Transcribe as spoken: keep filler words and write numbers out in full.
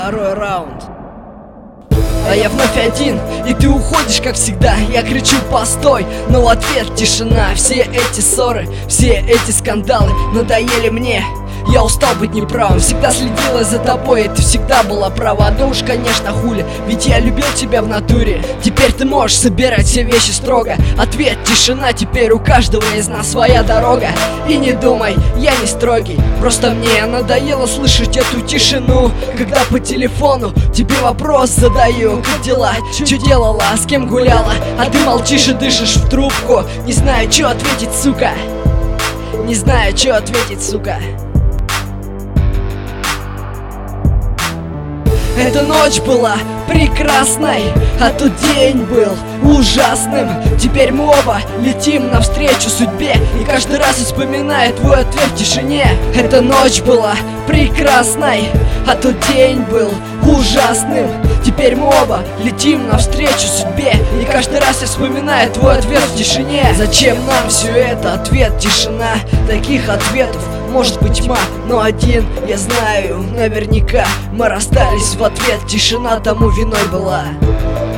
второй раунд. А я вновь один, и ты уходишь, как всегда. Я кричу «постой», но в ответ тишина. Все эти ссоры, все эти скандалы надоели мне. Я устал быть неправым, всегда следила за тобой, и ты всегда была права. Да уж, конечно, хули, ведь я любил тебя в натуре. Теперь ты можешь собирать все вещи строго. Ответ тишина, теперь у каждого из нас своя дорога. И не думай, я не строгий, просто мне надоело слышать эту тишину. Когда по телефону тебе вопрос задаю: как дела, чё делала, с кем гуляла? А ты молчишь и дышишь в трубку. Не знаю, чё ответить, сука. Не знаю, чё ответить, сука. Эта ночь была прекрасной, а тот день был ужасным. Теперь мы оба летим навстречу судьбе, и каждый раз вспоминает твой ответ в тишине. Эта ночь была прекрасной, а тот день был ужасным. Теперь мы оба летим навстречу судьбе, и каждый раз я вспоминаю твой ответ в тишине. Зачем нам все это? Ответ тишина. Таких ответов может быть тьма, но один я знаю наверняка: мы расстались в ответ, тишина тому виной была.